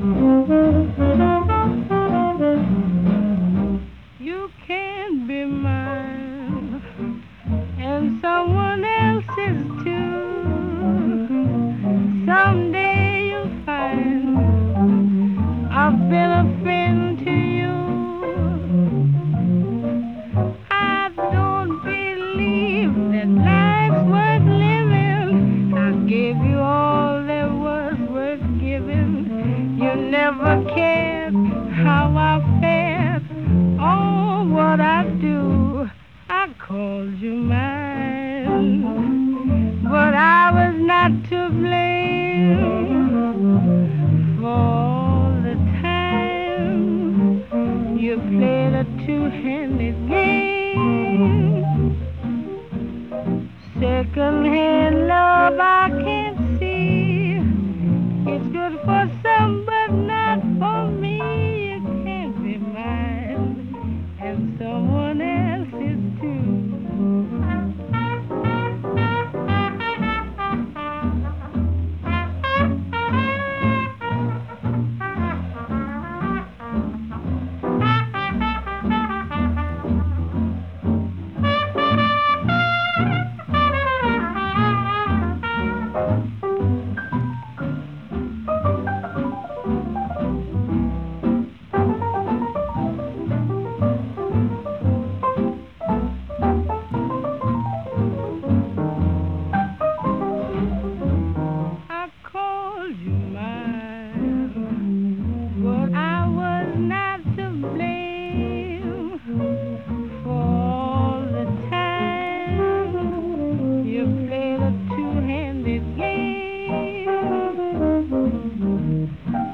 You can be mine and someone else's too. Someday you'll find I've been a friend to you. I don't believe that life's worth living. I gave you all there was worth giving. You never cared how I fared or what I do. I called you mine, but I was not to blame for all the time you played a two-handed game. Second-hand love I can't see. It's good for some, but not for me. You can't be mine, and someone else is too. I called you mine, but I was not to blame for all the time you played a two-handed game.